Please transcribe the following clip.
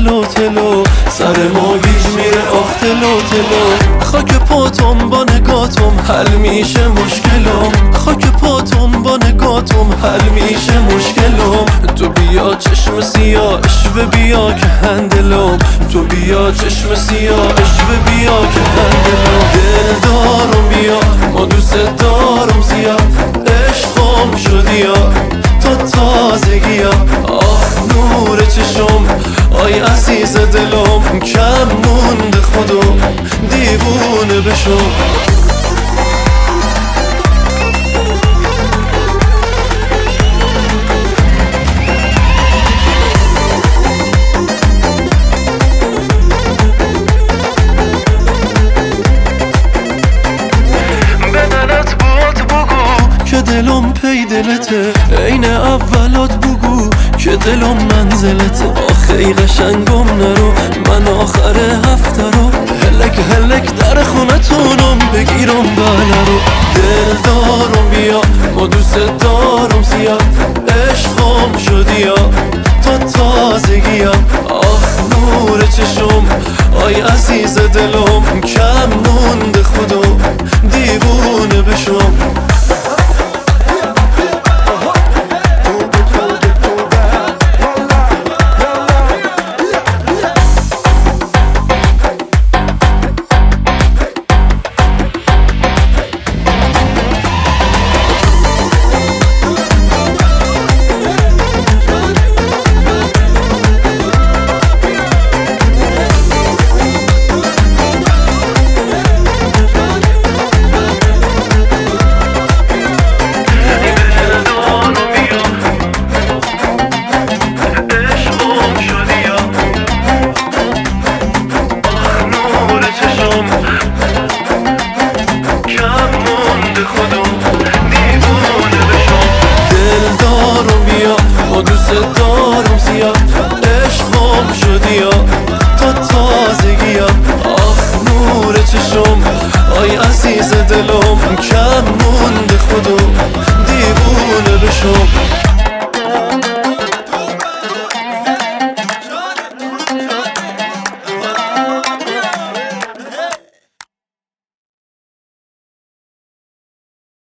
تلو تلو، سر ما گیج میره آخ تلو تلو. خاک پاتم با نگاتم حل میشه مشکلم، خاک پاتم با نگاتم حل میشه مشکلم. تو بیا چشم سیاه اشوه بیا که هندلم، تو بیا چشم سیاه اشوه بیا که هندلم. دل دارم بیا ما دوست دارم زیاد، عشقم شدی یا تا تازگی ها. آه نور چشم آی عزیز دلم، کم مونده خودو دیوونه بشم. که دلم پی دلته عین اولات بگو که دلم منزلته. آخه قشنگم نرو من آخر هفته رو هلک هلک در خونتونم بگیرم بله رو. دل دارم بیا ما دوست دارم زیاد، عشقم شدی یا تا تازگی ها. آخ نور چشم آی عزیز دلم، کم